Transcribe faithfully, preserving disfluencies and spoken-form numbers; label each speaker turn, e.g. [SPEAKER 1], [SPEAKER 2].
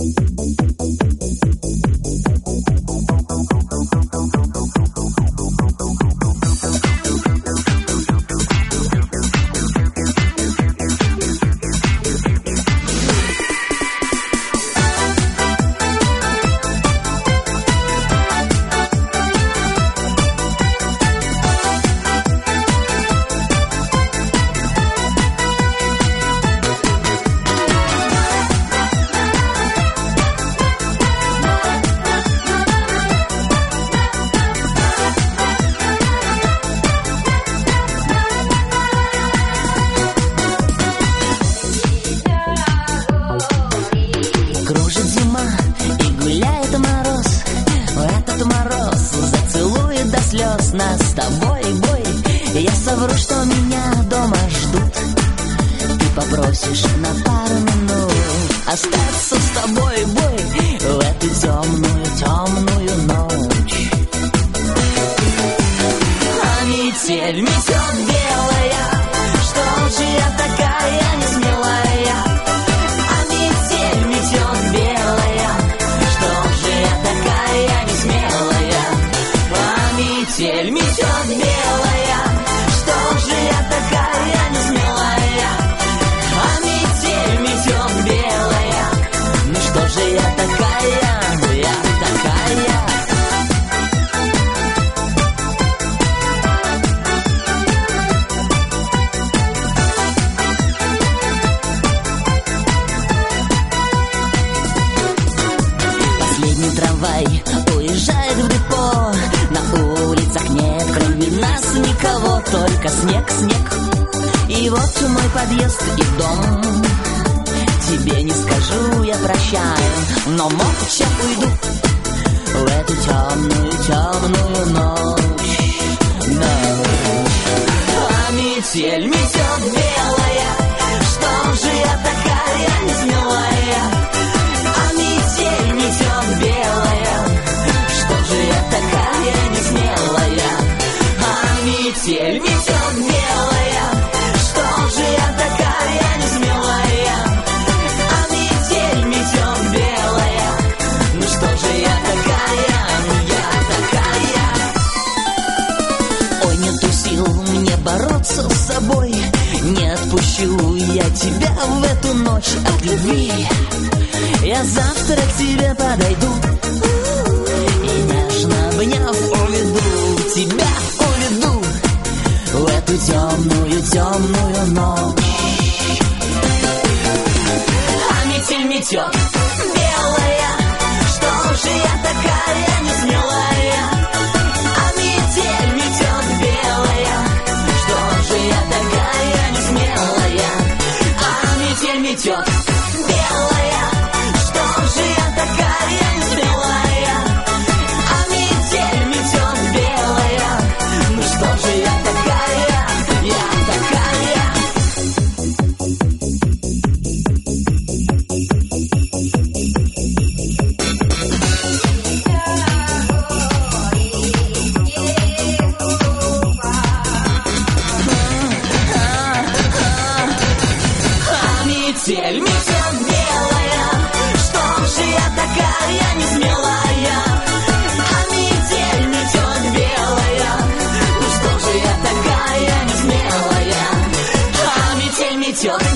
[SPEAKER 1] Нас с тобой бой. Я совру, что меня дома ждут. Ты попросишь на пару минут остаться с тобой бой в эту темную, темную ночь. А метель метет белая, что же я такая несмелая? А метель метет белая, что же я такая несмелая? А метель метет белая, что же я такая несмелая? А метель метет белая, ну что же я такая, я такая. Последний трамвай уезжает в депо. На улицах нет, кроме нас никого, только снег, снег. И вот мой подъезд и дом. Тебе не скажу, я прощаю, но молча уйду в эту темную, темную ночь, ночь. А метель метет белая, что же я такая несмелая? А метель метет белая, что же я такая несмелая? А метель метет белая, что же я такая несмелая? А метель метет белая, ну что же я такая, я такая. Ой, нету сил мне бороться с собой, не отпущу я тебя в эту ночь от любви. Я завтра к тебе подойду и нежно обняв уведу тебя, уведу в эту темную, темную ночь. А метель метет белая, что же я такая несмелая? А метель метет белая, что же я такая несмелая? А метель метет белая, что же я такая несмелая? А метель метет белая, ну что же я такая, я такая. А метель метет белая, что же я такая несмелая? А метель метет белая, ну что же я такая несмелая? А метель метет